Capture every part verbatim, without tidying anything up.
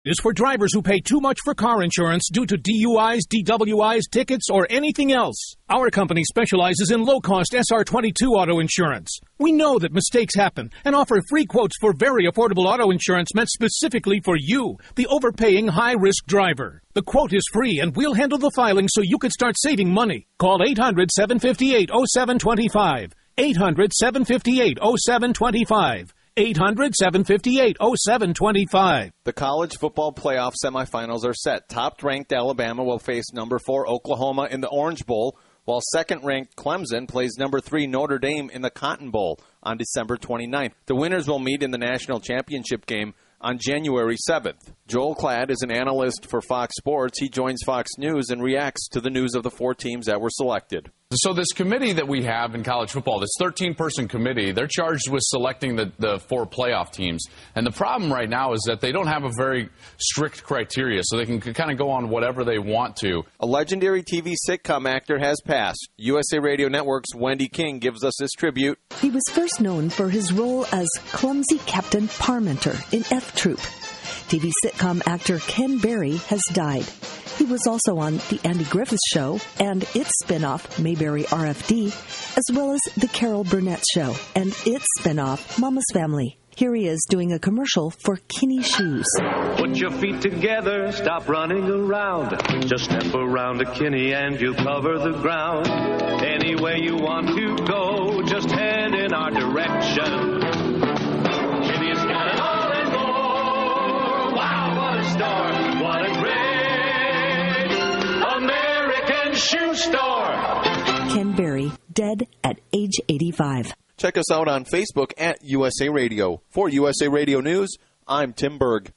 is for drivers who pay too much for car insurance due to D U Is, D W Is, tickets, or anything else. Our company specializes in low-cost S R twenty-two auto insurance. We know that mistakes happen and offer free quotes for very affordable auto insurance meant specifically for you, the overpaying high-risk driver. The quote is free, and we'll handle the filing so you can start saving money. Call eight hundred, seven five eight, oh seven two five. eight hundred, seven five eight, oh seven two five. eight hundred, seven five eight, oh seven two five. The college football playoff semifinals are set. Top-ranked Alabama will face number four Oklahoma in the Orange Bowl, while second-ranked Clemson plays number three Notre Dame in the Cotton Bowl on December twenty-ninth. The winners will meet in the national championship game on January seventh. Joel Klatt is an analyst for Fox Sports. He joins Fox News and reacts to the news of the four teams that were selected. So this committee that we have in college football, this thirteen-person committee, they're charged with selecting the, the four playoff teams. And the problem right now is that they don't have a very strict criteria, so they can kind of go on whatever they want to. A legendary T V sitcom actor has passed. U S A Radio Network's Wendy King gives us this tribute. He was first known for his role as clumsy Captain Parmenter in F Troop. T V sitcom actor Ken Berry has died. He was also on The Andy Griffith Show and its spinoff, Mayberry R F D, as well as The Carol Burnett Show and its spinoff, Mama's Family. Here he is doing a commercial for Kinney Shoes. Put your feet together, stop running around. Just step around to Kinney and you'll cover the ground. Any way you want to go, just head in our direction. Kinney's got it all and more. Wow, what a store. What a great American shoe store. Ken Berry, dead at age eighty-five. Check us out on Facebook at U S A Radio. For U S A Radio News, I'm Tim Berg.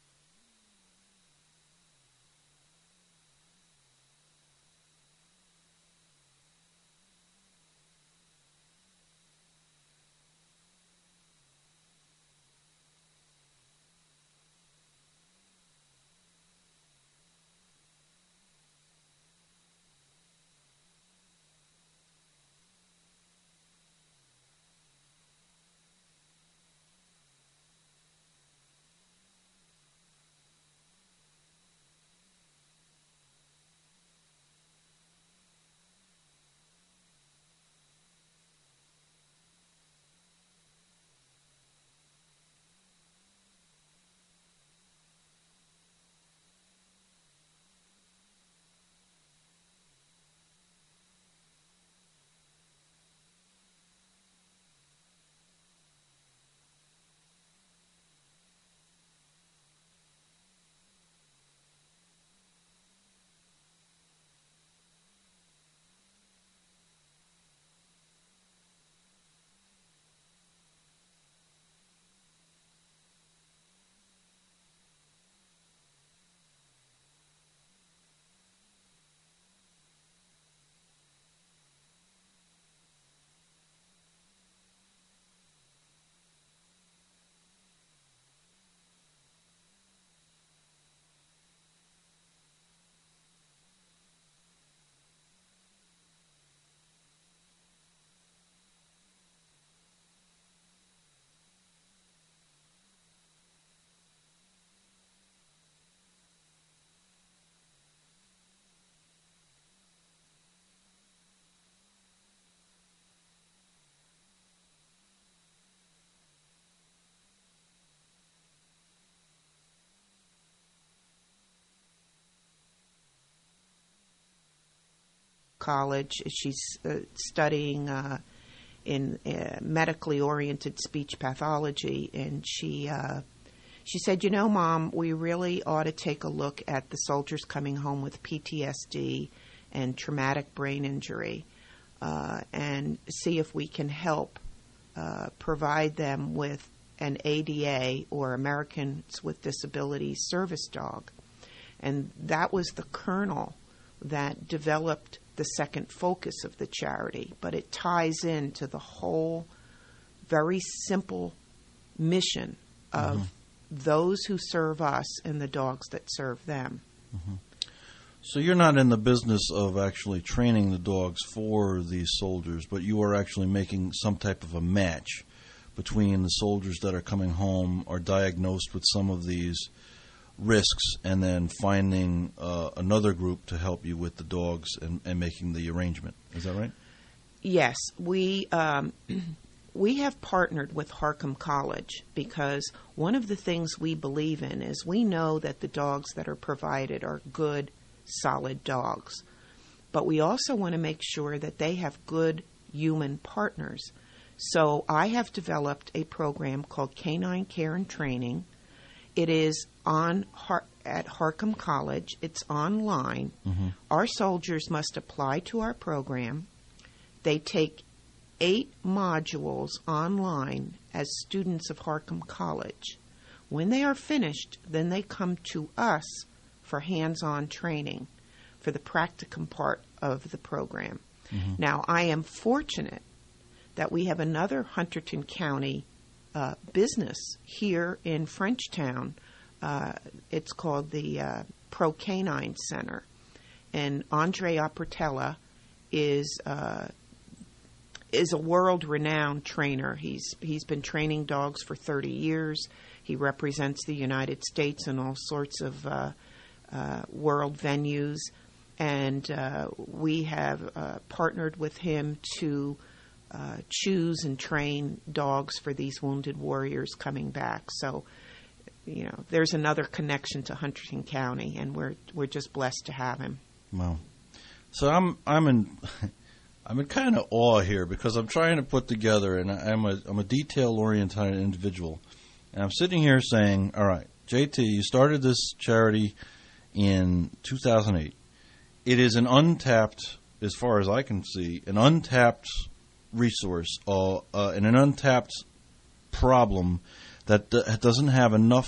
College. She's uh, studying uh, in uh, medically oriented speech pathology, and she uh, she said, you know, Mom, we really ought to take a look at the soldiers coming home with P T S D and traumatic brain injury uh, and see if we can help uh, provide them with an A D A, or Americans with Disabilities Service Dog. And that was the kernel that developed the second focus of the charity, but it ties into the whole very simple mission of mm-hmm. those who serve us and the dogs that serve them. Mm-hmm. So you're not in the business of actually training the dogs for these soldiers, but you are actually making some type of a match between the soldiers that are coming home or diagnosed with some of these risks and then finding uh, another group to help you with the dogs and, and making the arrangement. Is that right? Yes, we um, we have partnered with Harcum College because one of the things we believe in is we know that the dogs that are provided are good, solid dogs. But we also want to make sure that they have good human partners. So I have developed a program called Canine Care and Training. It is on Har- at Harcum College. It's online. Mm-hmm. Our soldiers must apply to our program. They take eight modules online as students of Harcum College. When they are finished, then they come to us for hands-on training for the practicum part of the program. Mm-hmm. Now, I am fortunate that we have another Hunterdon County uh, business here in Frenchtown. Uh, it's called the uh, Pro Canine Center. And Andre Appertella is uh, is a world-renowned trainer. He's he's been training dogs for thirty years. He represents the United States in all sorts of uh, uh, world venues. And uh, we have uh, partnered with him to uh, choose and train dogs for these wounded warriors coming back. So, you know, there's another connection to Hunterdon County, and we're we're just blessed to have him. Wow. So I'm I'm in I'm in kind of awe here because I'm trying to put together, and I'm a I'm a detail oriented individual, and I'm sitting here saying, all right, J T, you started this charity in two thousand eight. It is an untapped, as far as I can see, an untapped resource uh, uh, and an untapped problem that d- doesn't have enough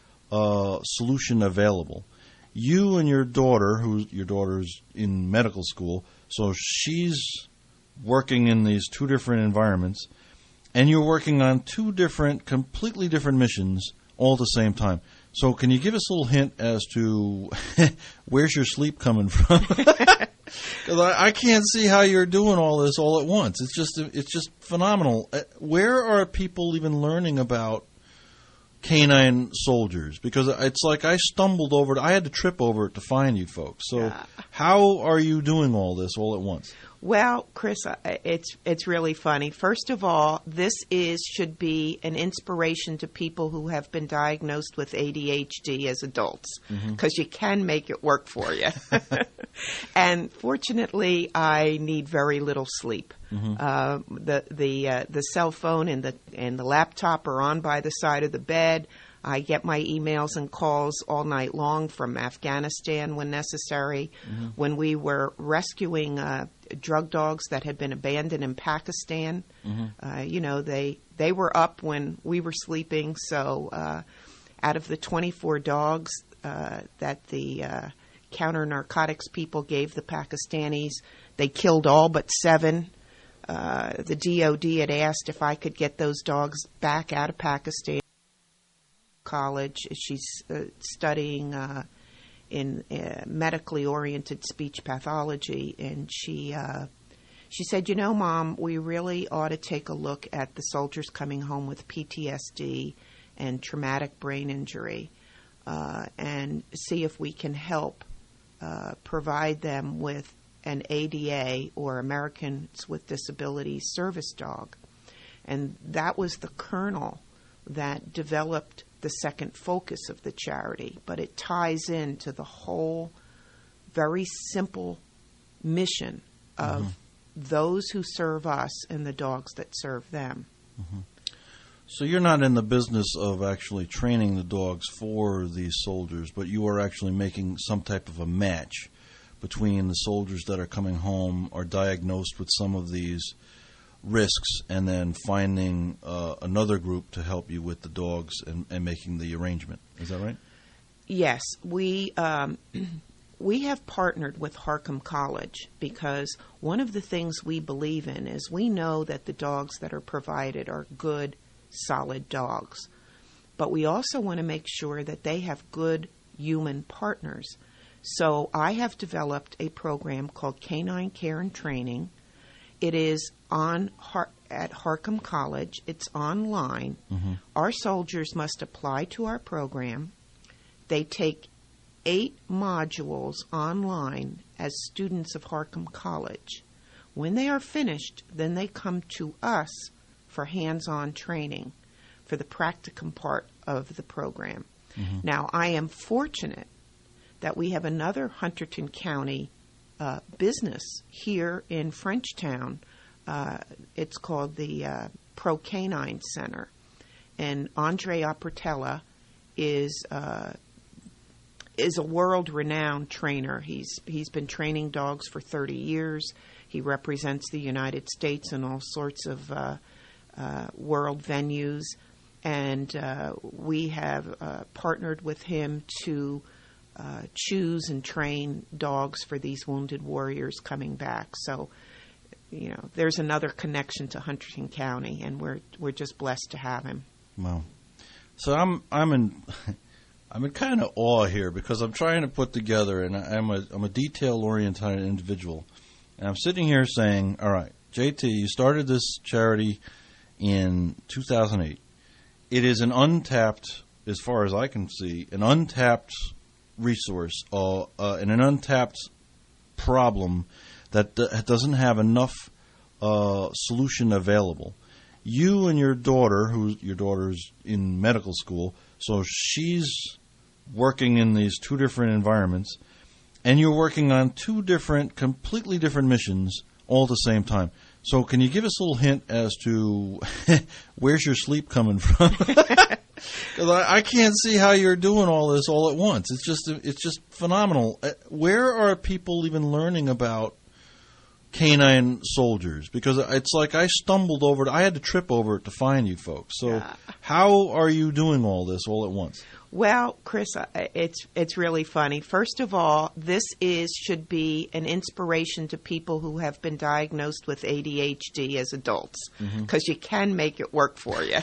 uh, solution available. You and your daughter, who your daughter's in medical school, so she's working in these two different environments, and you're working on two different, completely different missions all at the same time. So can you give us a little hint as to where's your sleep coming from? Because I, I can't see how you're doing all this all at once. It's just it's just phenomenal. Where are people even learning about canine soldiers? Because it's like I stumbled over it. I had to trip over it to find you folks. So yeah. How are you doing all this all at once? Well, Chris, it's it's really funny. First of all, this is should be an inspiration to people who have been diagnosed with A D H D as adults, because mm-hmm. you can make it work for you. And fortunately, I need very little sleep. Mm-hmm. Uh, the the uh, the cell phone and the and the laptop are on by the side of the bed. I get my emails and calls all night long from Afghanistan when necessary. Mm-hmm. When we were rescuing uh, drug dogs that had been abandoned in Pakistan, mm-hmm. uh, you know, they they were up when we were sleeping. So uh, out of the twenty-four dogs uh, that the uh, counter-narcotics people gave the Pakistanis, they killed all but seven. Uh, the D O D had asked if I could get those dogs back out of Pakistan. College. She's uh, studying uh, in uh, medically oriented speech pathology, and she uh, she said, you know, Mom, we really ought to take a look at the soldiers coming home with P T S D and traumatic brain injury uh, and see if we can help uh, provide them with an A D A, or Americans with Disabilities service dog. And that was the kernel that developed the second focus of the charity, but it ties into the whole very simple mission of mm-hmm. those who serve us and the dogs that serve them. Mm-hmm. So you're not in the business of actually training the dogs for these soldiers, but you are actually making some type of a match between the soldiers that are coming home or diagnosed with some of these risks and then finding uh, another group to help you with the dogs and, and making the arrangement. Is that right? Yes. We um, we have partnered with Harcum College because one of the things we believe in is we know that the dogs that are provided are good, solid dogs. But we also want to make sure that they have good human partners. So I have developed a program called Canine Care and Training. It is on at Harcum College. It's online. Mm-hmm. Our soldiers must apply to our program. they take eight modules online as students of Harcum College. When they are finished, then they come to us for hands-on training for the practicum part of the program. Mm-hmm. Now, I am fortunate that we have another Hunterdon County uh, business here in Frenchtown. Uh, it's called the uh, Pro Canine Center. And Andre Appertella is uh, is a world-renowned trainer. He's he's been training dogs for thirty years. He represents the United States in all sorts of uh, uh, world venues. And uh, we have uh, partnered with him to uh, choose and train dogs for these wounded warriors coming back. So, you know, there's another connection to Hunterdon County, and we're we're just blessed to have him. Wow. So I'm I'm in I'm in kind of awe here because I'm trying to put together, and I'm a I'm a detail oriented individual, and I'm sitting here saying, all right, J T, you started this charity in two thousand eight. It is an untapped, as far as I can see, an untapped resource uh, uh, and an untapped problem that d- doesn't have enough uh, solution available. You and your daughter, who your daughter's in medical school, so she's working in these two different environments, and you're working on two different, completely different missions all at the same time. So can you give us a little hint as to where's your sleep coming from? Because I, I can't see how you're doing all this all at once. It's just it's just phenomenal. Where are people even learning about canine soldiers? Because it's like I stumbled over it. I had to trip over it to find you folks. So yeah. How are you doing all this all at once? Well, Chris, it's it's really funny. First of all, this is should be an inspiration to people who have been diagnosed with A D H D as adults, because mm-hmm. you can make it work for you.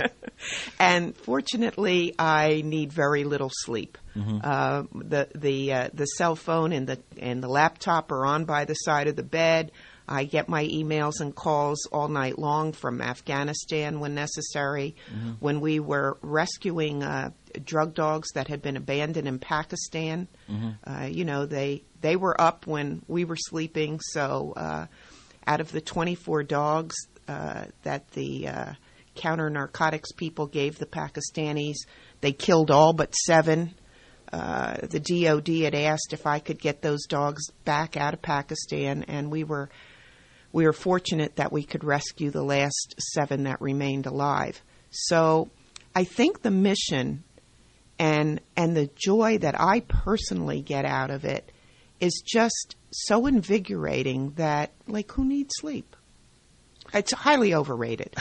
And fortunately, I need very little sleep. Mm-hmm. Uh, the the uh, the cell phone and the and the laptop are on by the side of the bed. I get my emails and calls all night long from Afghanistan when necessary. Mm-hmm. When we were rescuing uh, drug dogs that had been abandoned in Pakistan, mm-hmm. uh, you know, they they were up when we were sleeping. So uh, out of the twenty-four dogs uh, that the uh, counter-narcotics people gave the Pakistanis, they killed all but seven. Uh, the D O D had asked if I could get those dogs back out of Pakistan, and we were we were fortunate that we could rescue the last seven that remained alive. So I think the mission and and the joy that I personally get out of it is just so invigorating that, like, who needs sleep? It's highly overrated.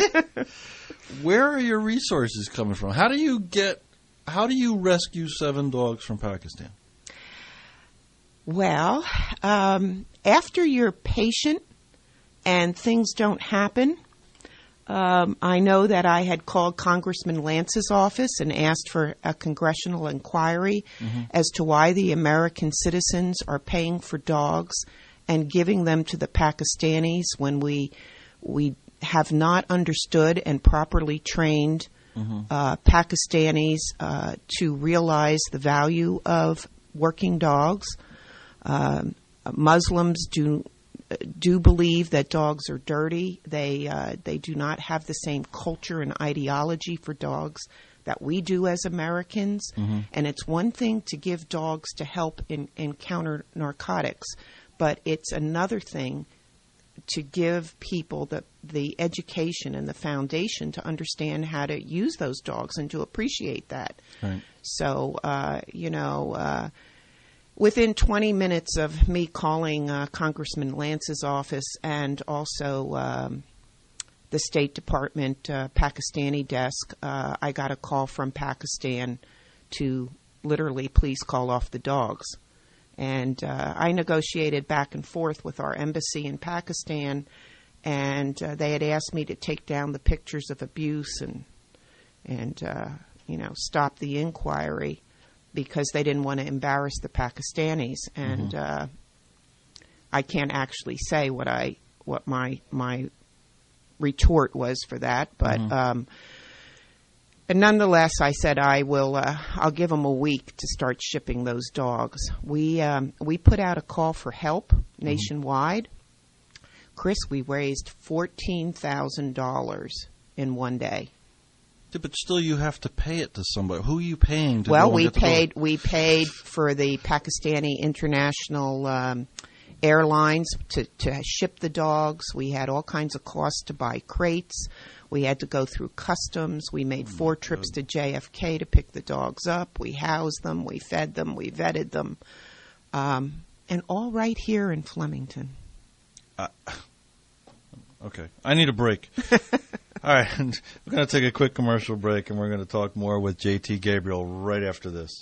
Where are your resources coming from? How do you get How do you rescue seven dogs from Pakistan? Well, um, after you're patient and things don't happen, um, I know that I had called Congressman Lance's office and asked for a congressional inquiry mm-hmm. as to why the American citizens are paying for dogs and giving them to the Pakistanis when we we have not understood and properly trained Mm-hmm. Uh, Pakistanis uh, to realize the value of working dogs. Um, Muslims do do believe that dogs are dirty. They uh, they do not have the same culture and ideology for dogs that we do as Americans. Mm-hmm. And it's one thing to give dogs to help in, in counter narcotics, but it's another thing to give people the the education and the foundation to understand how to use those dogs and to appreciate that. Right. So, uh, you know, uh, within twenty minutes of me calling uh, Congressman Lance's office and also um, the State Department uh, Pakistani desk, uh, I got a call from Pakistan to literally please call off the dogs. And uh, I negotiated back and forth with our embassy in Pakistan, and uh, they had asked me to take down the pictures of abuse and, and uh, you know, stop the inquiry because they didn't want to embarrass the Pakistanis. And mm-hmm. uh, I can't actually say what I what my my retort was for that, but. Mm-hmm. Um, nonetheless, I said I will. Uh, I'll give them a week to start shipping those dogs. We um, we put out a call for help nationwide. Mm-hmm. Chris, we raised fourteen thousand dollars in one day. Yeah, but still, you have to pay it to somebody. Who are you paying to? Well, go and we get the paid. dog? We paid for the Pakistani International um, Airlines to to ship the dogs. We had all kinds of costs to buy crates. We had to go through customs. We made four trips to J F K to pick the dogs up. We housed them. We fed them. We vetted them. Um, and all right here in Flemington. Uh, okay. I need a break. All right. We're going to take a quick commercial break, and we're going to talk more with J T Gabriel right after this.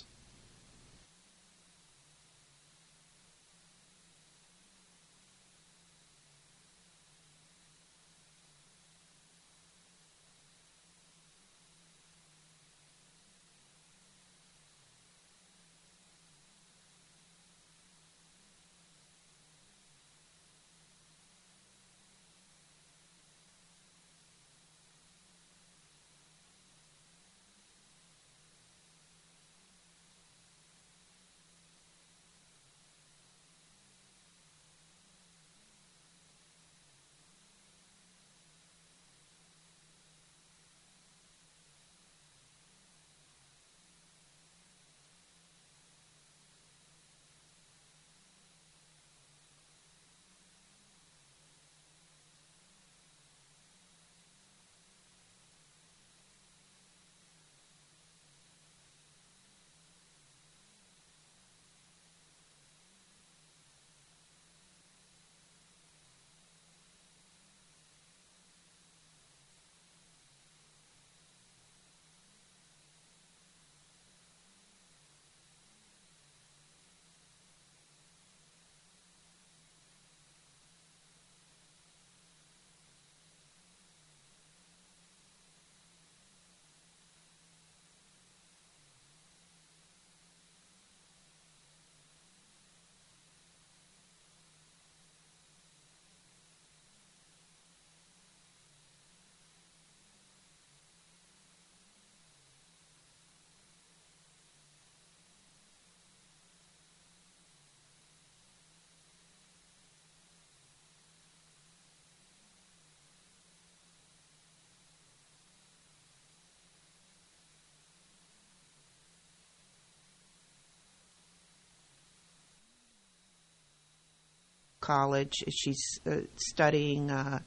College. She's uh, studying uh,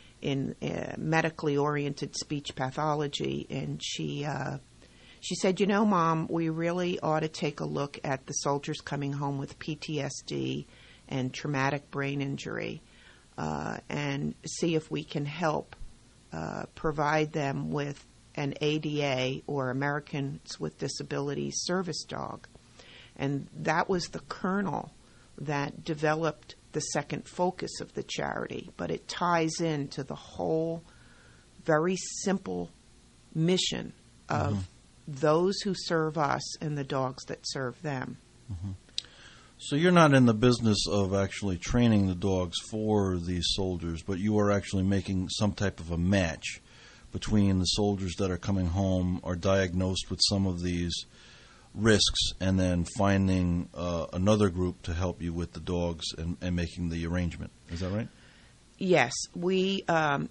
in uh, medically oriented speech pathology, and she uh, she said, "You know, Mom, we really ought to take a look at the soldiers coming home with P T S D and traumatic brain injury, uh, and see if we can help uh, provide them with an A D A, or Americans with Disabilities service dog." And that was the kernel that developed the second focus of the charity, but it ties into the whole very simple mission of mm-hmm. those who serve us and the dogs that serve them. Mm-hmm. So you're not in the business of actually training the dogs for these soldiers, but you are actually making some type of a match between the soldiers that are coming home, are diagnosed with some of these risks, and then finding uh, another group to help you with the dogs and, and making the arrangement. Is that right? Yes. We um,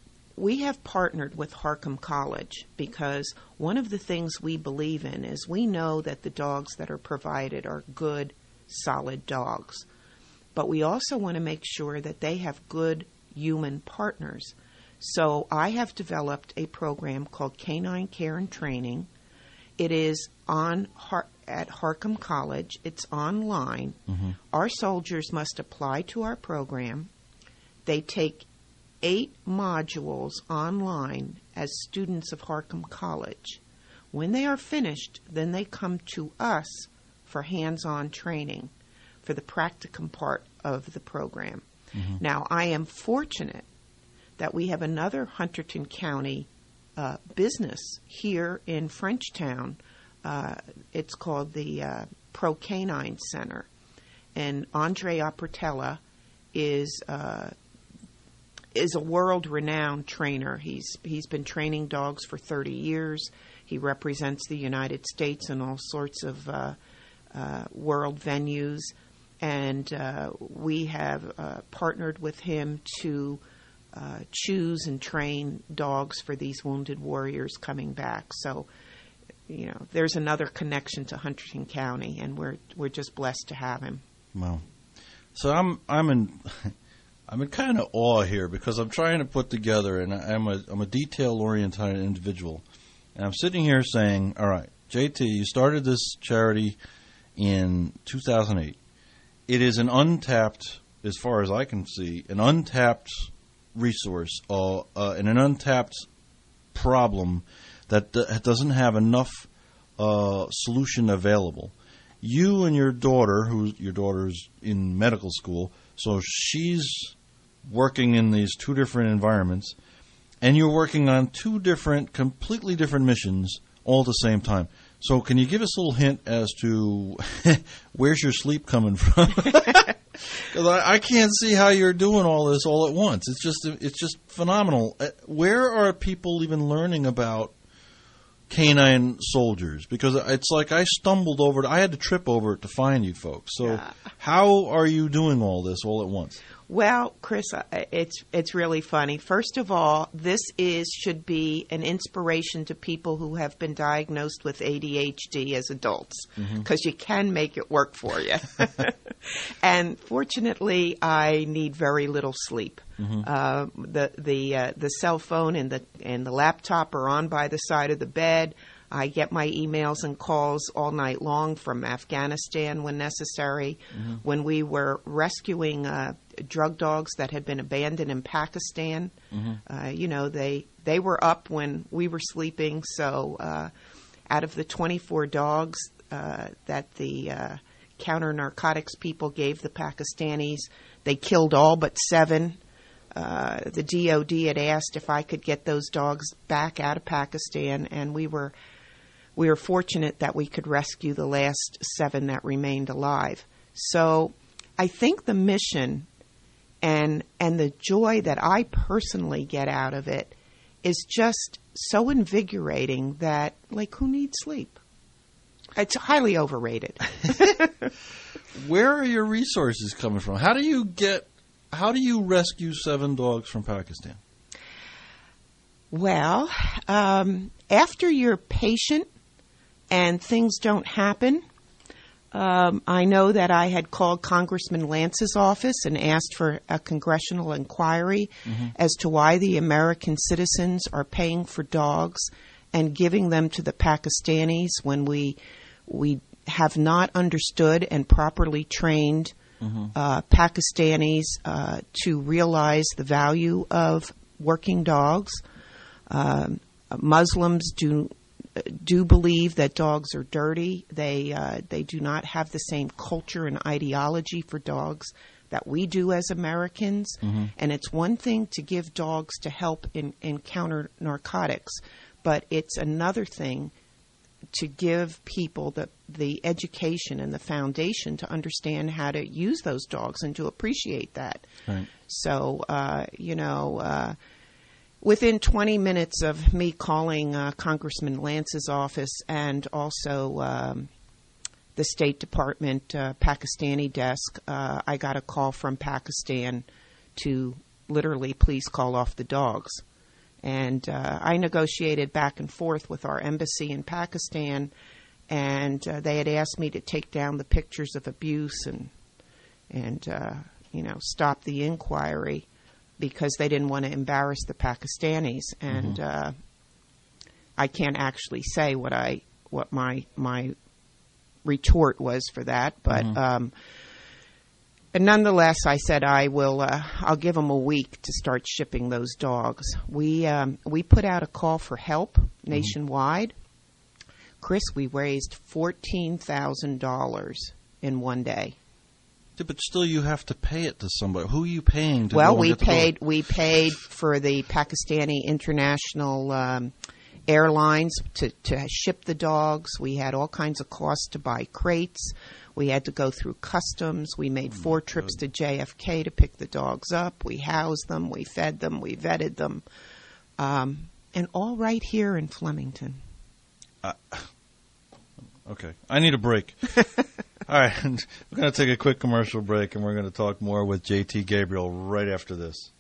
we have partnered with Harcum College because one of the things we believe in is we know that the dogs that are provided are good, solid dogs. But we also want to make sure that they have good human partners. So I have developed a program called Canine Care and Training. It is on at Harcum College. It's online. Mm-hmm. Our soldiers must apply to our program. They take eight modules online as students of Harcum College. When they are finished, then they come to us for hands-on training for the practicum part of the program. Mm-hmm. Now, I am fortunate that we have another Hunterdon County uh, business here in Frenchtown. Uh, it's called the uh, Pro Canine Center. And Andre Appertella is uh, is a world-renowned trainer. He's he's been training dogs for thirty years. He represents the United States in all sorts of uh, uh, world venues, and uh, we have uh, partnered with him to uh, choose and train dogs for these wounded warriors coming back. So, you know, there's another connection to Huntington County, and we're we're just blessed to have him. Wow. So I'm I'm in I'm in kind of awe here because I'm trying to put together, and I'm a I'm a detail oriented individual, and I'm sitting here saying, all right, J T, you started this charity in two thousand eight. It is an untapped, as far as I can see, an untapped resource uh, uh, and an untapped problem that d- doesn't have enough uh, solution available. You and your daughter, who your daughter's in medical school, so she's working in these two different environments, and you're working on two different, completely different missions all at the same time. So can you give us a little hint as to where's your sleep coming from? Because I, I can't see how you're doing all this all at once. It's just it's just phenomenal. Where are people even learning about canine soldiers? Because it's like I stumbled over it. I had to trip over it to find you folks. So Yeah. how are you doing all this all at once? Well, Chris, it's it's really funny. First of all, this is should be an inspiration to people who have been diagnosed with A D H D as adults, because you can make it work for you. And fortunately, I need very little sleep. Uh, the the uh, the cell phone and the and the laptop are on by the side of the bed. I get my emails and calls all night long from Afghanistan when necessary. Mm-hmm. When we were rescuing uh, drug dogs that had been abandoned in Pakistan, mm-hmm. uh, you know, they they were up when we were sleeping. So uh, out of the twenty-four dogs uh, that the uh, counter-narcotics people gave the Pakistanis, they killed all but seven. Uh, the D O D had asked if I could get those dogs back out of Pakistan, and we were we were fortunate that we could rescue the last seven that remained alive. So I think the mission and and the joy that I personally get out of it is just so invigorating that, like, who needs sleep? It's highly overrated. Where are your resources coming from? How do you get How do you rescue seven dogs from Pakistan? Well, um, after you're patient and things don't happen, um, I know that I had called Congressman Lance's office and asked for a congressional inquiry mm-hmm. as to why the American citizens are paying for dogs and giving them to the Pakistanis when we we have not understood and properly trained Mm-hmm. Uh, Pakistanis uh, to realize the value of working dogs. Um, Muslims do do believe that dogs are dirty. They uh, they do not have the same culture and ideology for dogs that we do as Americans. Mm-hmm. And it's one thing to give dogs to help in, in counter narcotics, but it's another thing to give people the the education and the foundation to understand how to use those dogs and to appreciate that. Right. So, uh, you know, uh, within twenty minutes of me calling uh, Congressman Lance's office and also um, the State Department uh, Pakistani desk, uh, I got a call from Pakistan to literally please call off the dogs. And uh, I negotiated back and forth with our embassy in Pakistan, and uh, they had asked me to take down the pictures of abuse and, and uh, you know, stop the inquiry because they didn't want to embarrass the Pakistanis. And mm-hmm. uh, I can't actually say what I what my my retort was for that, but. Mm-hmm. Um, And nonetheless, I said I will. Uh, I'll give them a week to start shipping those dogs. We um, we put out a call for help nationwide. Mm-hmm. Chris, we raised fourteen thousand dollars in one day. Yeah, but still, you have to pay it to somebody. Who are you paying to? Well, go and we get the paid. dog? We paid for the Pakistani International um, Airlines to to ship the dogs. We had all kinds of costs to buy crates. We had to go through customs. We made four trips to J F K to pick the dogs up. We housed them. We fed them. We vetted them. Um, and all right here in Flemington. Uh, okay. I need a break. All right. We're going to take a quick commercial break, and we're going to talk more with J T Gabriel right after this.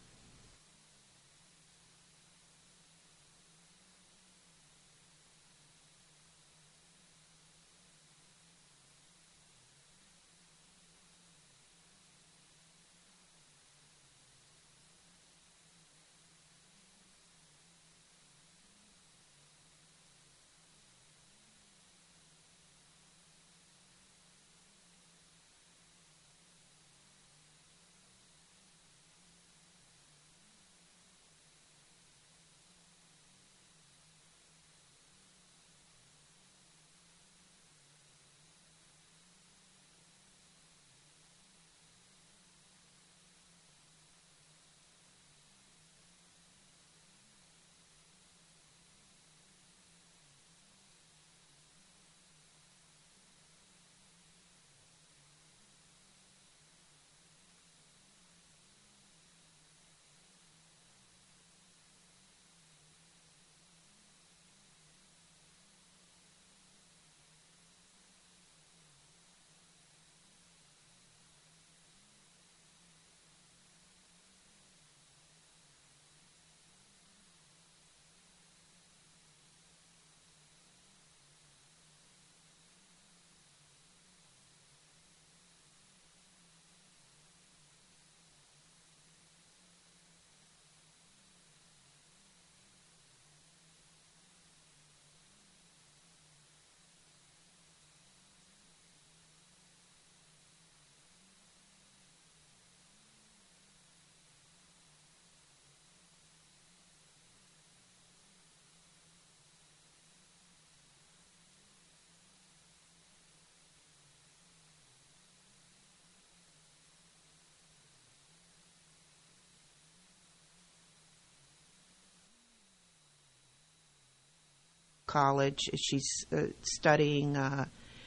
College. She's uh, studying uh,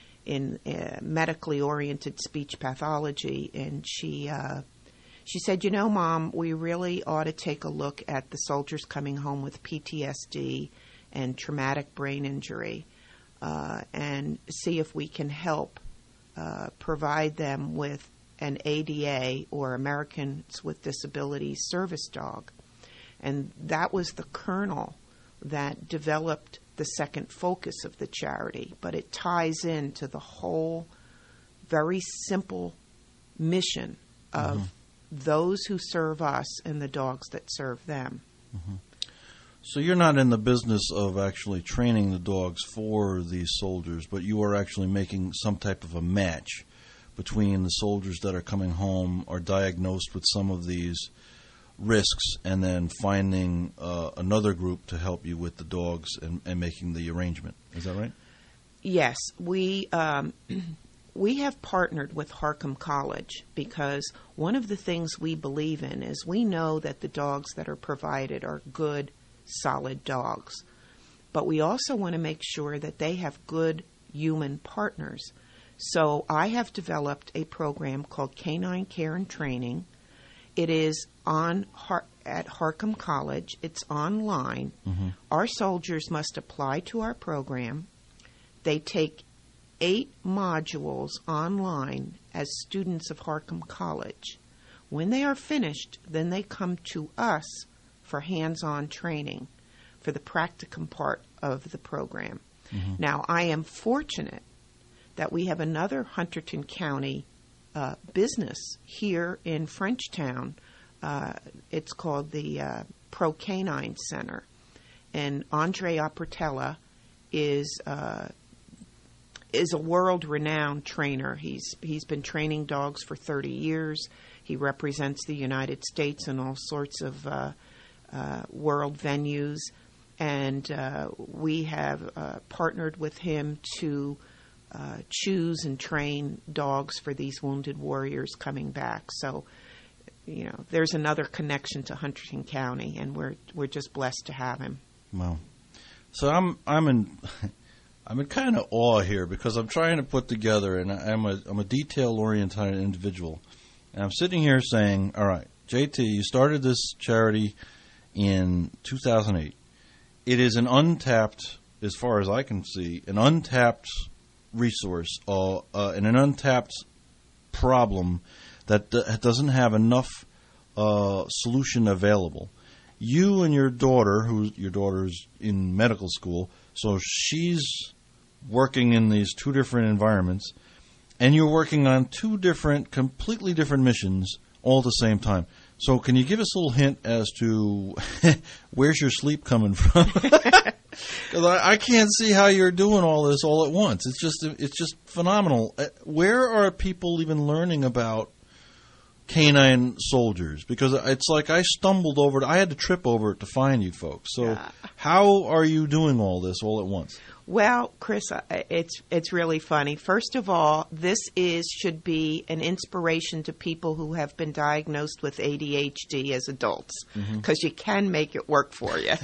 in uh, medically oriented speech pathology, and she uh, she said, you know, Mom, we really ought to take a look at the soldiers coming home with P T S D and traumatic brain injury uh, and see if we can help uh, provide them with an A D A, or Americans with Disabilities service dog. And that was the kernel that developed the second focus of the charity, but it ties into the whole very simple mission of mm-hmm. those who serve us and the dogs that serve them. Mm-hmm. So you're not in the business of actually training the dogs for these soldiers, but you are actually making some type of a match between the soldiers that are coming home, are diagnosed with some of these risks, and then finding uh, another group to help you with the dogs and, and making the arrangement. Is that right? Yes. We um, we have partnered with Harcum College because one of the things we believe in is we know that the dogs that are provided are good, solid dogs. But we also want to make sure that they have good human partners. So I have developed a program called Canine Care and Training. It is on at Harcum College. It's online. Mm-hmm. Our soldiers must apply to our program. They take eight modules online as students of Harcum College. When they are finished, then they come to us for hands-on training for the practicum part of the program. Mm-hmm. Now, I am fortunate that we have another Hunterdon County Uh, business here in Frenchtown. Uh, it's called the uh, Pro Canine Center. And Andre Appertella is uh, is a world-renowned trainer. He's he's been training dogs for thirty years. He represents the United States in all sorts of uh, uh, world venues. And uh, we have uh, partnered with him to Uh, choose and train dogs for these wounded warriors coming back. So, you know, there's another connection to Hunterdon County, and we're we're just blessed to have him. Wow. So I'm I'm in I'm in kind of awe here because I'm trying to put together, and I'm a I'm a detail-oriented individual, and I'm sitting here saying, all right, J T, you started this charity in two thousand eight. It is an untapped, as far as I can see, an untapped resource uh, uh, and an untapped problem that d- doesn't have enough uh, solution available. You and your daughter, who your daughter's in medical school, so she's working in these two different environments, and you're working on two different, completely different missions all at the same time. So can you give us a little hint as to where's your sleep coming from? Because I, I can't see how you're doing all this all at once. It's just it's just phenomenal. Where are people even learning about canine soldiers? Because it's like I stumbled over it. I had to trip over it to find you folks. So Yeah. how are you doing all this all at once? Well, Chris, uh, it's it's really funny. First of all, this is should be an inspiration to people who have been diagnosed with A D H D as adults, because you can make it work for you.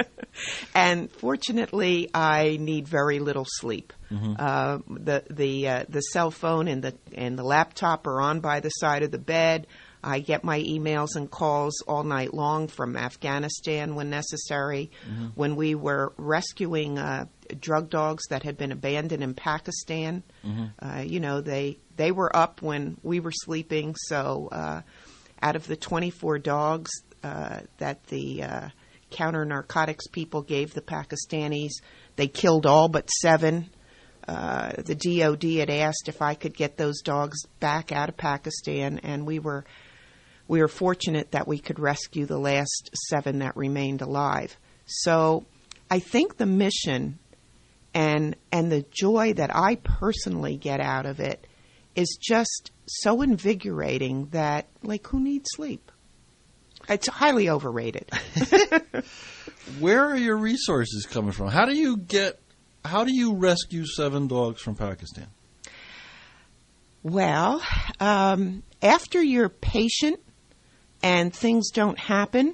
And fortunately, I need very little sleep. Uh, the the uh, the cell phone and the and the laptop are on by the side of the bed. I get my emails and calls all night long from Afghanistan when necessary. Mm-hmm. When we were rescuing uh, drug dogs that had been abandoned in Pakistan, mm-hmm. uh, you know, they they were up when we were sleeping. So uh, out of the twenty-four dogs uh, that the uh, counter narcotics people gave the Pakistanis, they killed all but seven. Uh, the D O D had asked if I could get those dogs back out of Pakistan, and we were we were fortunate that we could rescue the last seven that remained alive. So I think the mission and and the joy that I personally get out of it is just so invigorating that, like, who needs sleep? It's highly overrated. Where are your resources coming from? How do you get How do you rescue seven dogs from Pakistan? Well, um, after you're patient and things don't happen,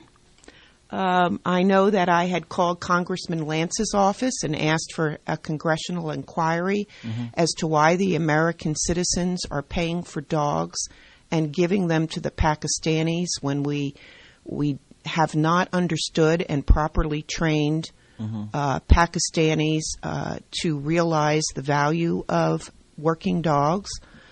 um, I know that I had called Congressman Lance's office and asked for a congressional inquiry mm-hmm. as to why the American citizens are paying for dogs and giving them to the Pakistanis when we we have not understood and properly trained Mm-hmm. Uh, Pakistanis uh, to realize the value of working dogs.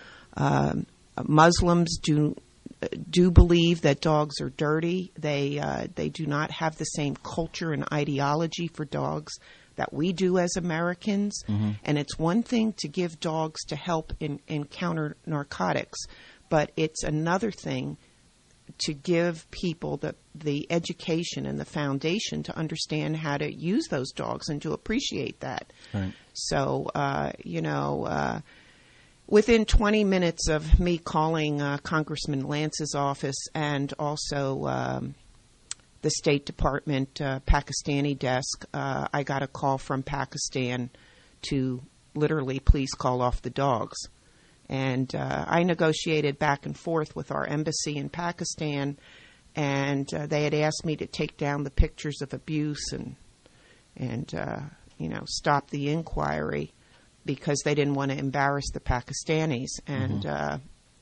Um, Muslims do do believe that dogs are dirty. They uh, they do not have the same culture and ideology for dogs that we do as Americans. Mm-hmm. And it's one thing to give dogs to help in, in counter narcotics, but it's another thing to give people the the education and the foundation to understand how to use those dogs and to appreciate that. Right. So, uh, you know, uh, within twenty minutes of me calling uh, Congressman Lance's office and also um, the State Department uh, Pakistani desk, uh, I got a call from Pakistan to literally please call off the dogs. And uh, I negotiated back and forth with our embassy in Pakistan, and uh, they had asked me to take down the pictures of abuse and, and uh, you know, stop the inquiry because they didn't want to embarrass the Pakistanis. And mm-hmm. uh,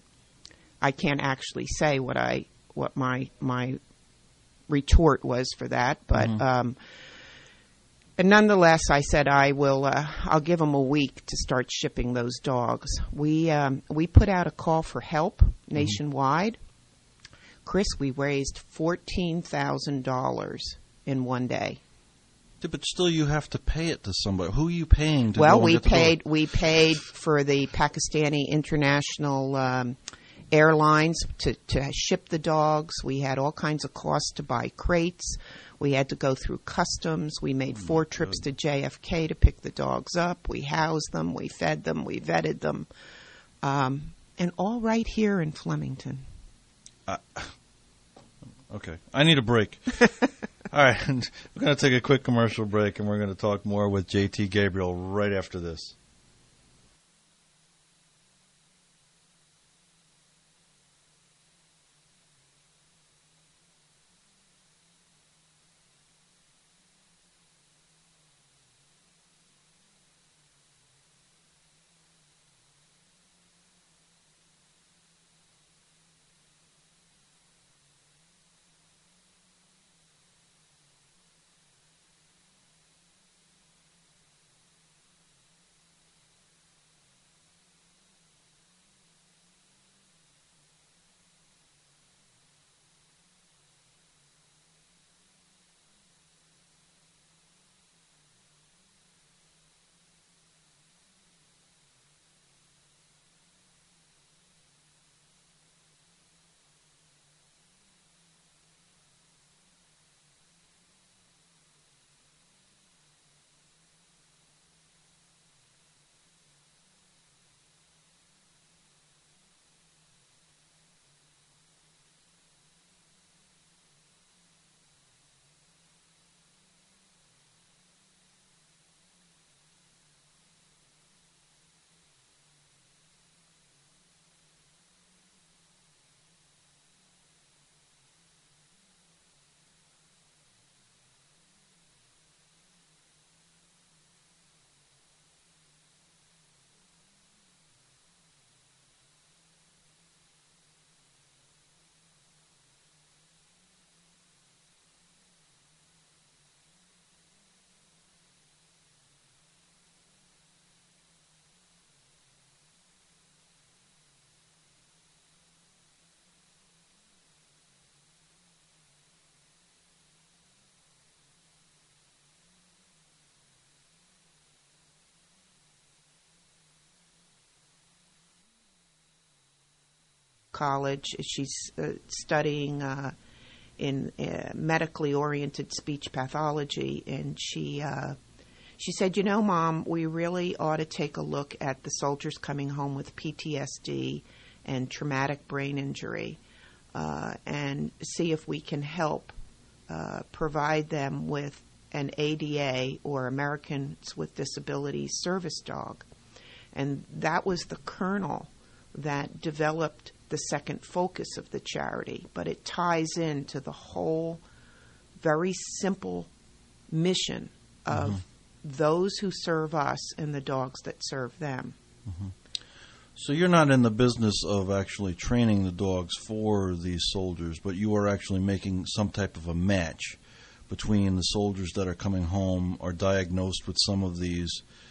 I can't actually say what I what my my retort was for that, but. Mm-hmm. Um, And nonetheless, I said I will. Uh, I'll give them a week to start shipping those dogs. We um, we put out a call for help nationwide. Mm-hmm. Chris, we raised fourteen thousand dollars in one day. Yeah, but still, you have to pay it to somebody. Who are you paying to well, go and we get the paid. dog? We paid for the Pakistani International um, Airlines to to ship the dogs. We had all kinds of costs to buy crates. We had to go through customs. We made four trips to J F K to pick the dogs up. We housed them. We fed them. We vetted them. Um, and all right here in Flemington. Uh, okay. I need a break. All right. We're going to take a quick commercial break, and we're going to talk more with J T Gabriel right after this. College. She's uh, studying uh, in uh, medically oriented speech pathology, and she uh, she said, you know, Mom, we really ought to take a look at the soldiers coming home with P T S D and traumatic brain injury uh, and see if we can help uh, provide them with an A D A, or Americans with Disabilities service dog. And that was the kernel that developed the second focus of the charity, but it ties into the whole very simple mission of mm-hmm. those who serve us and the dogs that serve them. Mm-hmm. So you're not in the business of actually training the dogs for these soldiers, but you are actually making some type of a match between the soldiers that are coming home, are diagnosed with some of these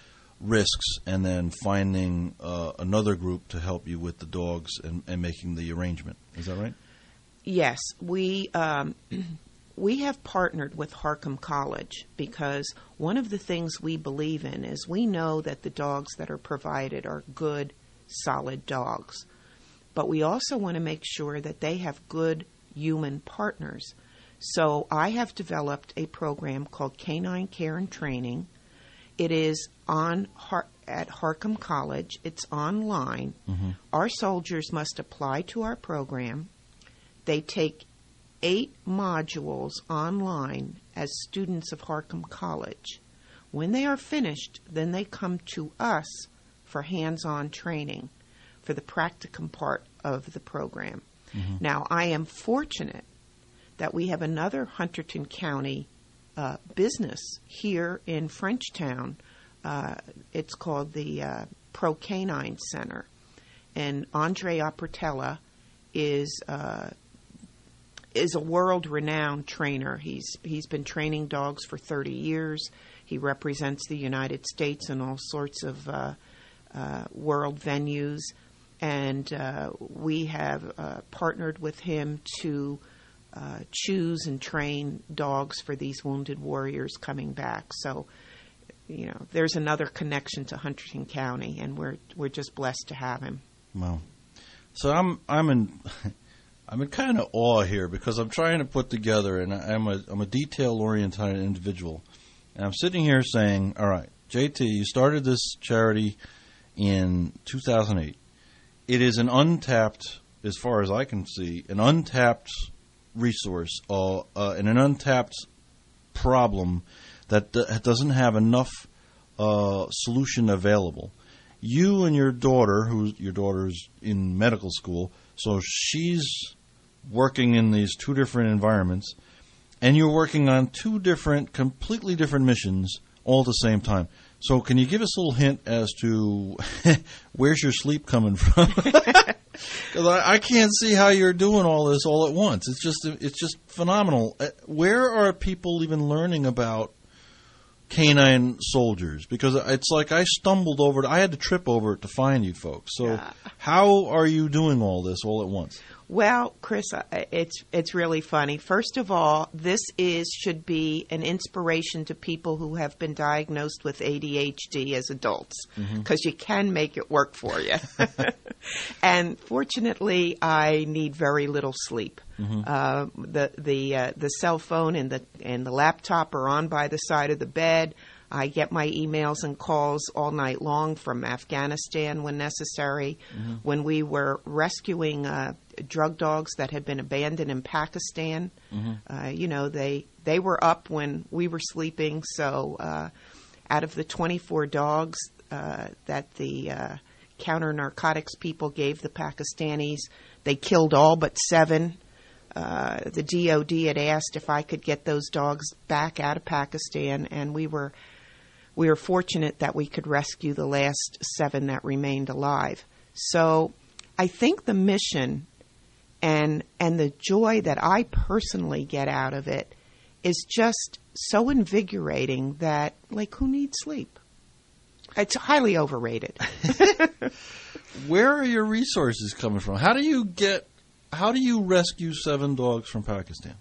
risks, and then finding uh, another group to help you with the dogs and, and making the arrangement. Is that right? Yes. We um, we have partnered with Harcum College because one of the things we believe in is we know that the dogs that are provided are good, solid dogs. But we also want to make sure that they have good human partners. So I have developed a program called Canine Care and Training. It is on at Harcum College. It's online. Mm-hmm. Our soldiers must apply to our program. They take eight modules online as students of Harcum College. When they are finished, then they come to us for hands-on training for the practicum part of the program. Mm-hmm. Now, I am fortunate that we have another Hunterdon County uh, business here in Frenchtown. Uh, it's called the uh, Pro Canine Center. And Andre Appertella is uh, is a world-renowned trainer. He's he's been training dogs for thirty years. He represents the United States in all sorts of uh, uh, world venues. And uh, we have uh, partnered with him to Uh, choose and train dogs for these wounded warriors coming back. So, you know, there's another connection to Hunterdon County, and we're we're just blessed to have him. Wow. So I'm I'm in I'm in kind of awe here because I'm trying to put together, and I'm a I'm a detail-oriented individual, and I'm sitting here saying, all right, J T, you started this charity in two thousand eight. It is an untapped, as far as I can see, an untapped resource uh, uh, and an untapped problem that d- doesn't have enough uh, solution available. You and your daughter, who your daughter's in medical school, so she's working in these two different environments, and you're working on two different, completely different missions all at the same time. So can you give us a little hint as to where's your sleep coming from? Because I, I can't see how you're doing all this all at once. It's just it's just phenomenal. Where are people even learning about canine soldiers? Because it's like I stumbled over it. I had to trip over it to find you folks. So yeah. How are you doing all this all at once? Well, Chris, it's it's really funny. First of all, this is should be an inspiration to people who have been diagnosed with A D H D as adults, because mm-hmm. you can make it work for you. And fortunately, I need very little sleep. Mm-hmm. Uh, the the uh, the cell phone and the and the laptop are on by the side of the bed. I get my emails and calls all night long from Afghanistan when necessary. Mm-hmm. When we were rescuing uh, drug dogs that had been abandoned in Pakistan, mm-hmm. uh, you know, they they were up when we were sleeping. So uh, out of the twenty-four dogs uh, that the uh, counter-narcotics people gave the Pakistanis, they killed all but seven. Uh, the D O D had asked if I could get those dogs back out of Pakistan, and we were we were fortunate that we could rescue the last seven that remained alive. So I think the mission and and the joy that I personally get out of it is just so invigorating that, like, who needs sleep? It's highly overrated. Where are your resources coming from? How do you get How do you rescue seven dogs from Pakistan?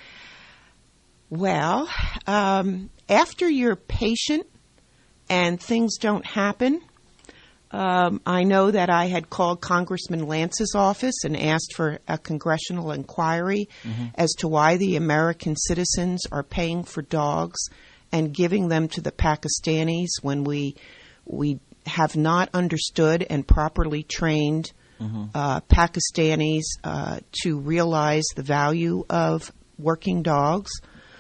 Well, um, after you're patient and things don't happen, Um, I know that I had called Congressman Lance's office and asked for a congressional inquiry mm-hmm. as to why the American citizens are paying for dogs and giving them to the Pakistanis when we we have not understood and properly trained mm-hmm. uh, Pakistanis uh, to realize the value of working dogs.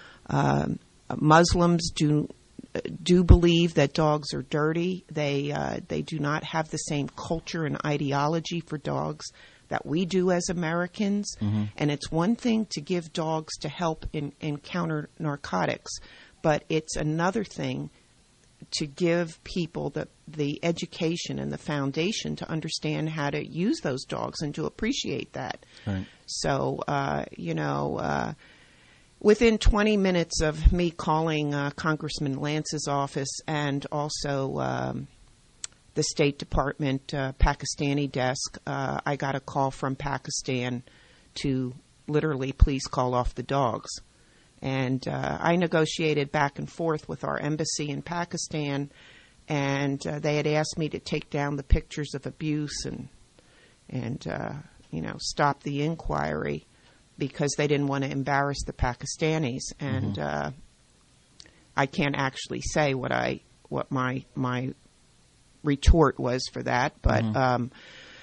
Um, Muslims do do believe that dogs are dirty. They uh, they do not have the same culture and ideology for dogs that we do as Americans. Mm-hmm. And it's one thing to give dogs to help in, in counter narcotics, but it's another thing to give people the the education and the foundation to understand how to use those dogs and to appreciate that. Right. So, uh, you know, uh, within twenty minutes of me calling uh, Congressman Lance's office and also um, the State Department uh, Pakistani desk, uh, I got a call from Pakistan to literally please call off the dogs. And uh, I negotiated back and forth with our embassy in Pakistan, and uh, they had asked me to take down the pictures of abuse and, and uh, you know, stop the inquiry because they didn't want to embarrass the Pakistanis. And mm-hmm. uh, I can't actually say what I what my my retort was for that, but. Mm-hmm. Um,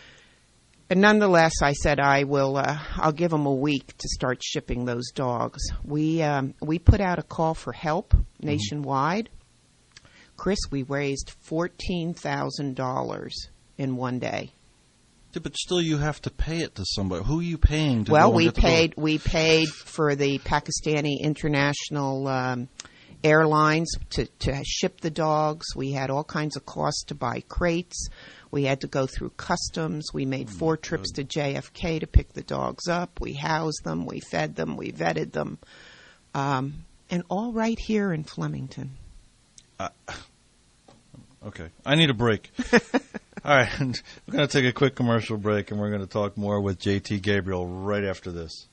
And nonetheless, I said I will. Uh, I'll give them a week to start shipping those dogs. We um, we put out a call for help nationwide. Mm-hmm. Chris, we raised fourteen thousand dollars in one day. Yeah, but still, you have to pay it to somebody. Who are you paying to? Well, go and we get the paid. dog? We paid for the Pakistani International um, Airlines to to ship the dogs. We had all kinds of costs to buy crates. We had to go through customs. We made four oh trips to J F K to pick the dogs up. We housed them. We fed them. We vetted them. Um, and all right here in Flemington. Uh, okay. I need a break. All right. We're going to take a quick commercial break, and we're going to talk more with J T Gabriel right after this.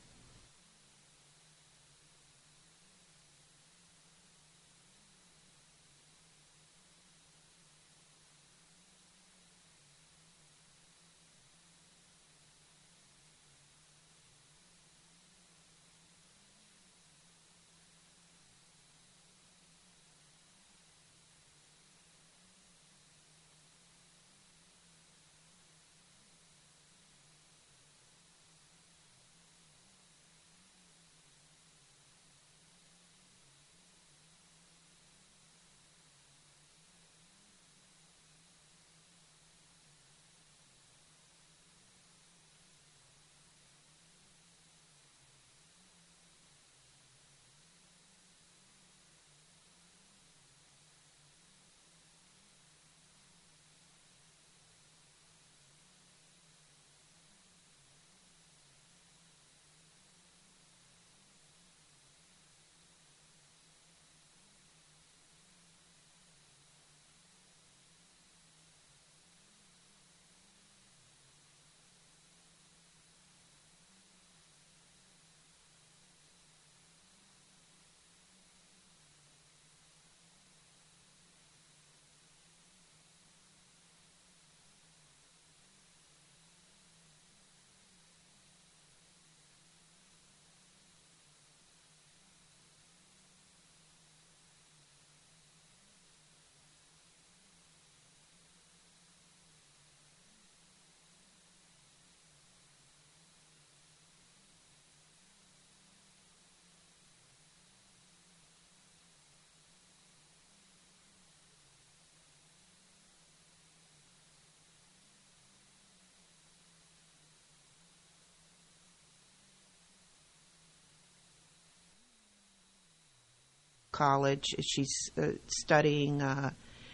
College. She's uh, studying uh,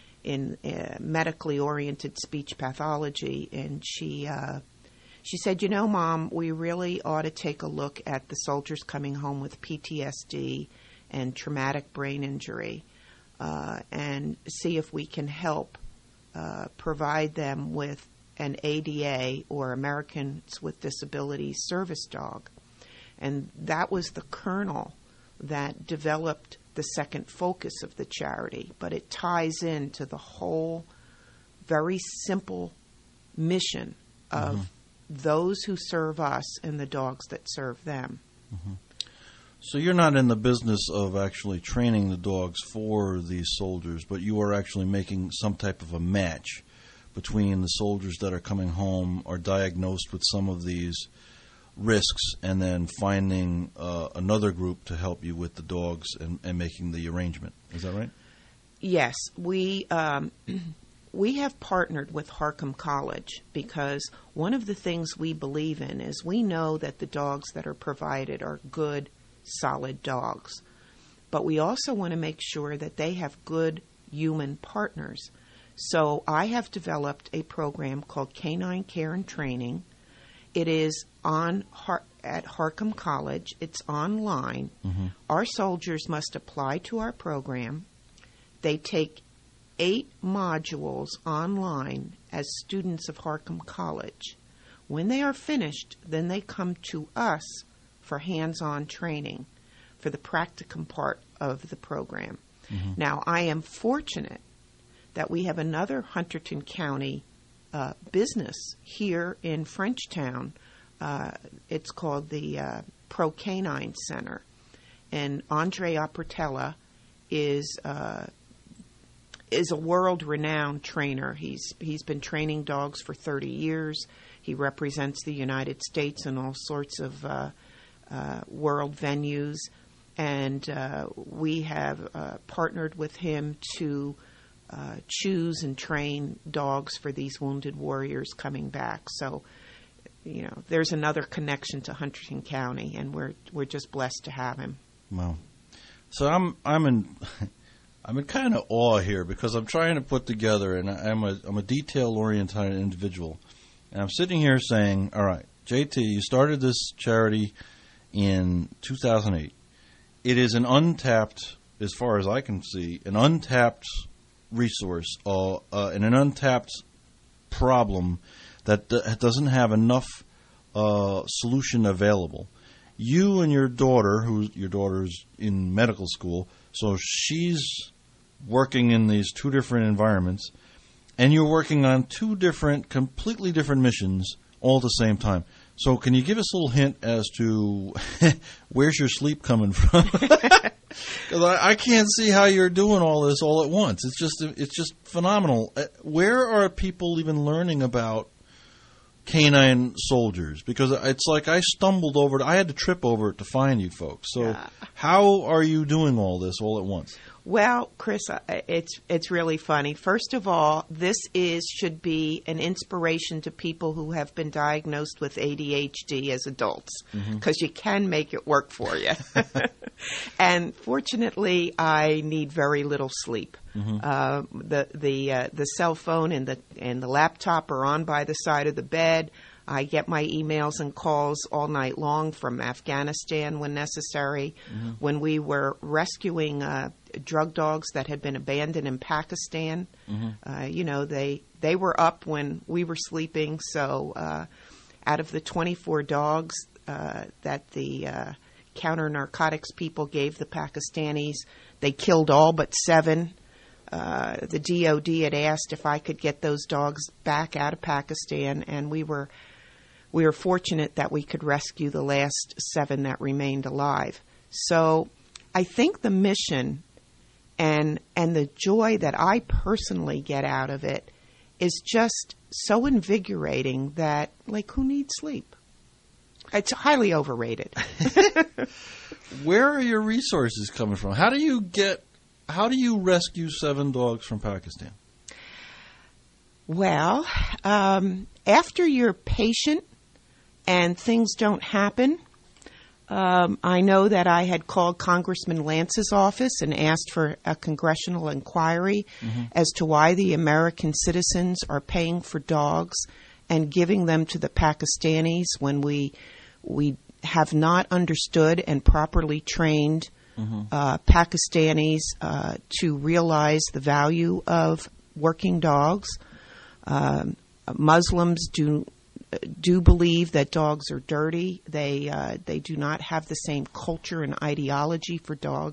in uh, medically oriented speech pathology, and she uh, she said, "You know, Mom, we really ought to take a look at the soldiers coming home with P T S D and traumatic brain injury, uh, and see if we can help uh, provide them with an A D A or Americans with Disabilities service dog." And that was the kernel that developed the second focus of the charity, but it ties into the whole very simple mission of mm-hmm. those who serve us and the dogs that serve them. Mm-hmm. So you're not in the business of actually training the dogs for these soldiers, but you are actually making some type of a match between the soldiers that are coming home, are diagnosed with some of these risks, and then finding uh, another group to help you with the dogs and, and making the arrangement. Is that right? Yes. We um, we have partnered with Harcum College because one of the things we believe in is we know that the dogs that are provided are good, solid dogs. But we also want to make sure that they have good human partners. So I have developed a program called Canine Care and Training. It is on at Harcum College. It's online. Mm-hmm. Our soldiers must apply to our program. They take eight modules online as students of Harcum College. When they are finished, then they come to us for hands-on training for the practicum part of the program. Mm-hmm. Now, I am fortunate that we have another Hunterdon County uh, business here in Frenchtown. Uh, it's called the uh, Pro Canine Center. And Andre Appertella is uh, is a world-renowned trainer. He's he's been training dogs for thirty years. He represents the United States in all sorts of uh, uh, world venues. And uh, we have uh, partnered with him to Uh, choose and train dogs for these wounded warriors coming back. So, you know, there's another connection to Hunterdon County, and we're we're just blessed to have him. Wow. So I'm I'm in I'm in kind of awe here because I'm trying to put together, and I'm a I'm a detail oriented individual, and I'm sitting here saying, all right, J T, you started this charity in two thousand eight. It is an untapped, as far as I can see, an untapped resource uh, uh, and an untapped problem that d- doesn't have enough uh, solution available. You and your daughter, who your daughter's in medical school, so she's working in these two different environments, and you're working on two different, completely different missions all at the same time. So can you give us a little hint as to where's your sleep coming from? Because I, I can't see how you're doing all this all at once. It's just it's just phenomenal. Where are people even learning about canine soldiers? Because it's like I stumbled over it. I had to trip over it to find you folks. So yeah. How are you doing all this all at once? Well, Chris, it's it's really funny. First of all, this is should be an inspiration to people who have been diagnosed with A D H D as adults, because mm-hmm. you can make it work for you. And fortunately, I need very little sleep. Mm-hmm. Uh, the the uh, the cell phone and the and the laptop are on by the side of the bed. I get my emails and calls all night long from Afghanistan when necessary. Mm-hmm. When we were rescuing uh, drug dogs that had been abandoned in Pakistan, mm-hmm. uh, you know, they they were up when we were sleeping. So uh, out of the twenty-four dogs uh, that the uh, counter-narcotics people gave the Pakistanis, they killed all but seven. Uh, the D O D had asked if I could get those dogs back out of Pakistan, and we were we were fortunate that we could rescue the last seven that remained alive. So I think the mission and and the joy that I personally get out of it is just so invigorating that, like, who needs sleep? It's highly overrated. Where are your resources coming from? How do you get How do you rescue seven dogs from Pakistan? Well, um, after you're patient and things don't happen, um, I know that I had called Congressman Lance's office and asked for a congressional inquiry mm-hmm. as to why the American citizens are paying for dogs and giving them to the Pakistanis when we we have not understood and properly trained Mm-hmm. Uh, Pakistanis uh, to realize the value of working dogs. Um, Muslims do do believe that dogs are dirty. They uh, they do not have the same culture and ideology for dogs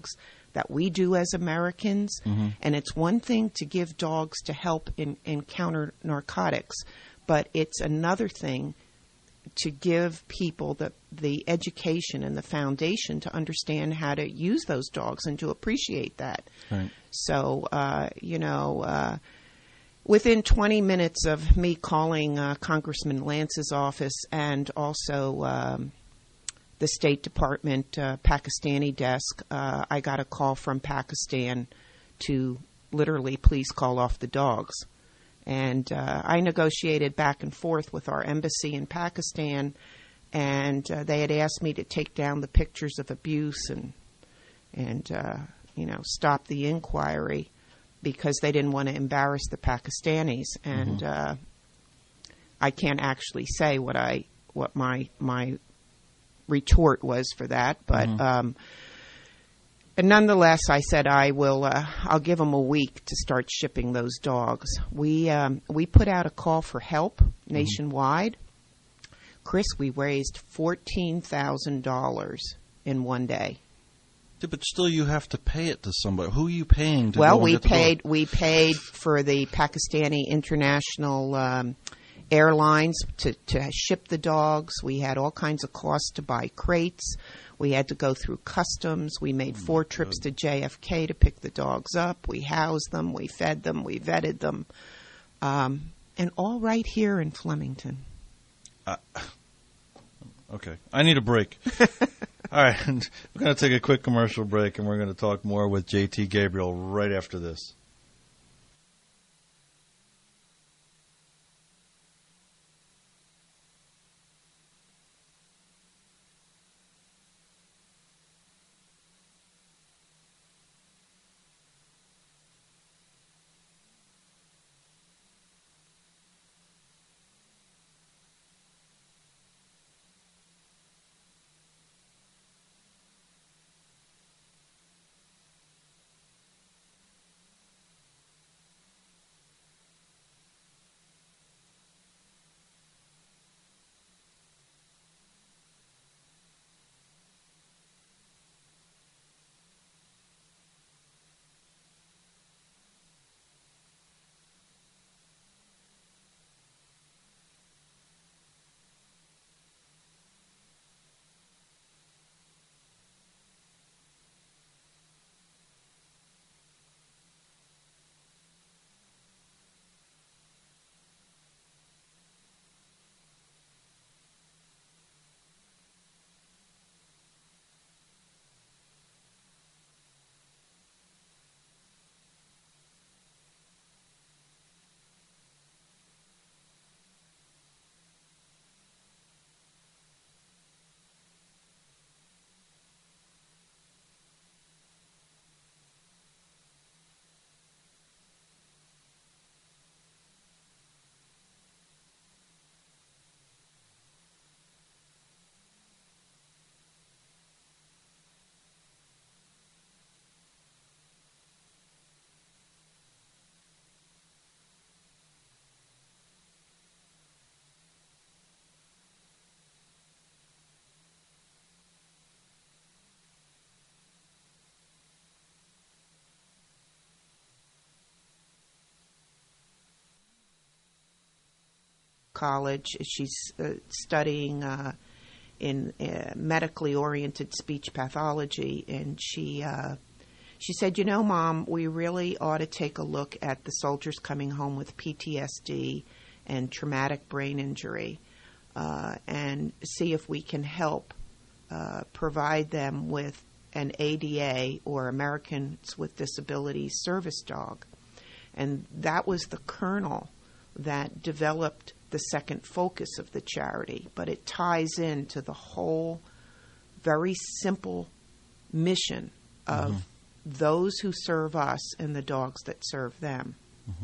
that we do as Americans. Mm-hmm. And it's one thing to give dogs to help in, in counter narcotics, but it's another thing to give people the, the education and the foundation to understand how to use those dogs and to appreciate that. Right. So, uh, you know, uh, within twenty minutes of me calling uh, Congressman Lance's office and also um, the State Department uh, Pakistani desk, uh, I got a call from Pakistan to literally please call off the dogs. And uh, I negotiated back and forth with our embassy in Pakistan, and uh, they had asked me to take down the pictures of abuse and, and uh, you know, stop the inquiry because they didn't want to embarrass the Pakistanis. And Mm-hmm. uh, I can't actually say what I what my my retort was for that, but Mm-hmm. um, and nonetheless, I said I will. Uh, I'll give them a week to start shipping those dogs. We um, we put out a call for help nationwide. Mm-hmm. Chris, we raised fourteen thousand dollars in one day. Yeah, but still, you have to pay it to somebody. Who are you paying to well, go and we get the paid. dog? We paid for the Pakistani International um, Airlines to, to ship the dogs. We had all kinds of costs to buy crates. We had to go through customs. We made Oh four trips to J F K to pick the dogs up. We housed them. We fed them. We vetted them. Um, and all right here in Flemington. Uh, okay. I need a break. All right. We're going to take a quick commercial break, and we're going to talk more with J T Gabriel right after this. College. She's uh, studying uh, in uh, medically oriented speech pathology, and she uh, she said, "You know, Mom, we really ought to take a look at the soldiers coming home with P T S D and traumatic brain injury, uh, and see if we can help uh, provide them with an A D A or Americans with Disabilities service dog." And that was the kernel that developed the second focus of the charity, but it ties into the whole very simple mission of mm-hmm. those who serve us and the dogs that serve them. Mm-hmm.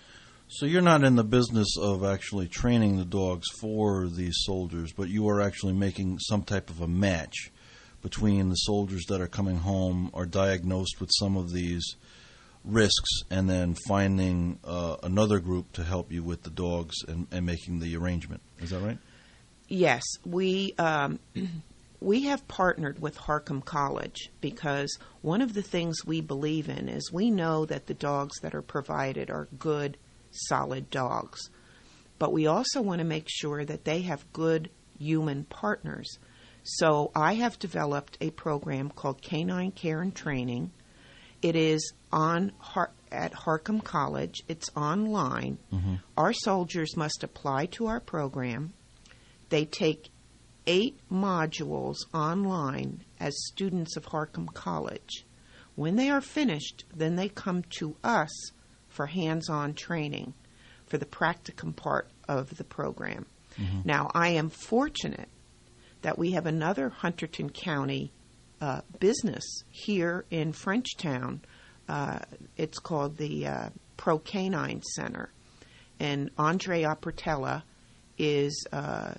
So you're not in the business of actually training the dogs for these soldiers, but you are actually making some type of a match between the soldiers that are coming home or diagnosed with some of these risks, and then finding uh, another group to help you with the dogs and, and making the arrangement. Is that right? Yes. We um, we have partnered with Harcum College because one of the things we believe in is we know that the dogs that are provided are good, solid dogs. But we also want to make sure that they have good human partners. So I have developed a program called Canine Care and Training. It is on at Harcum College. It's online. Mm-hmm. Our soldiers must apply to our program. They take eight modules online as students of Harcum College. When they are finished, then they come to us for hands-on training for the practicum part of the program. Mm-hmm. Now, I am fortunate that we have another Hunterdon County uh, business here in Frenchtown. Uh, it's called the uh, Pro Canine Center. And Andre Appertella is uh,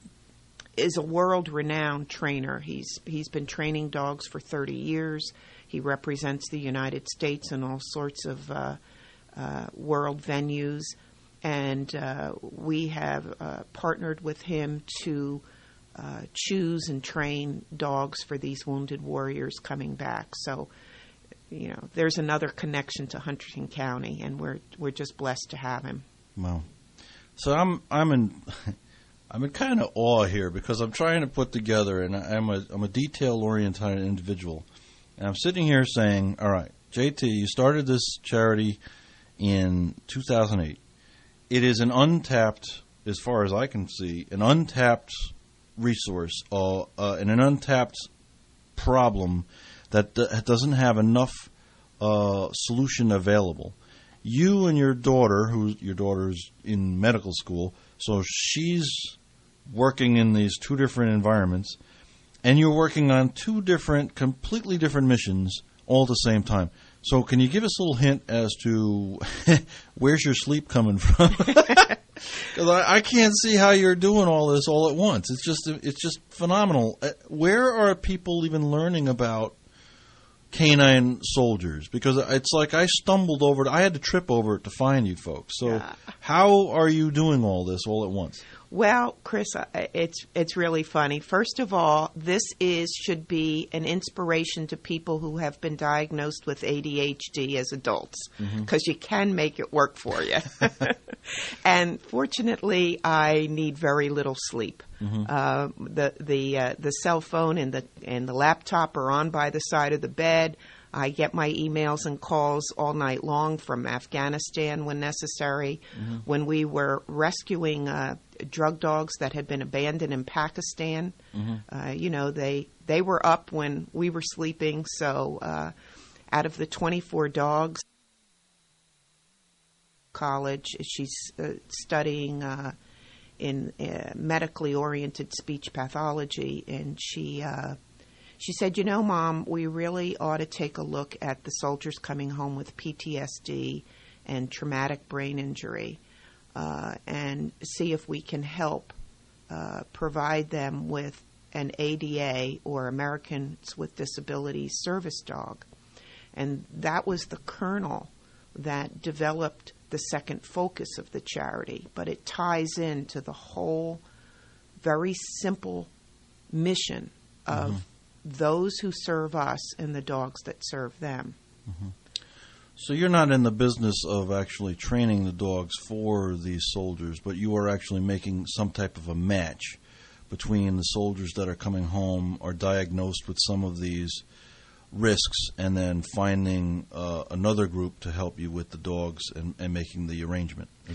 is a world-renowned trainer. He's he's been training dogs for thirty years. He represents the United States in all sorts of uh, uh, world venues. And uh, we have uh, partnered with him to uh, choose and train dogs for these wounded warriors coming back. So, you know, there's another connection to Hunterdon County, and we're we're just blessed to have him. Wow. So I'm I'm in I'm in kind of awe here because I'm trying to put together, and I'm a I'm a detail-oriented individual, and I'm sitting here saying, all right, J T, you started this charity in two thousand eight. It is an untapped, as far as I can see, an untapped resource uh, uh, and an untapped problem that d- doesn't have enough uh, solution available. You and your daughter, who your daughter's in medical school, so she's working in these two different environments, and you're working on two different, completely different missions all at the same time. So can you give us a little hint as to where's your sleep coming from? Because I, I can't see how you're doing all this all at once. It's just it's just phenomenal. Where are people even learning about canine soldiers? Because it's like I stumbled over it. I had to trip over it to find you folks. So yeah. How are you doing all this all at once? Well, Chris, it's it's really funny. First of all, this is should be an inspiration to people who have been diagnosed with A D H D as adults, because mm-hmm. you can make it work for you. And fortunately, I need very little sleep. Mm-hmm. Uh, the the uh, the cell phone and the and the laptop are on by the side of the bed. I get my emails and calls all night long from Afghanistan when necessary. Mm-hmm. When we were rescuing uh, drug dogs that had been abandoned in Pakistan, mm-hmm. uh, you know, they they were up when we were sleeping. So uh, out of the twenty-four dogs, college, she's uh, studying uh, in uh, medically oriented speech pathology, and she... Uh, She said, you know, Mom, we really ought to take a look at the soldiers coming home with P T S D and traumatic brain injury uh, and see if we can help uh, provide them with an A D A, or Americans with Disabilities service dog. And that was the kernel that developed the second focus of the charity. But it ties into the whole very simple mission of mm-hmm. those who serve us and the dogs that serve them. Mm-hmm. So you're not in the business of actually training the dogs for these soldiers, but you are actually making some type of a match between the soldiers that are coming home or diagnosed with some of these risks, and then finding uh, another group to help you with the dogs and, and making the arrangement.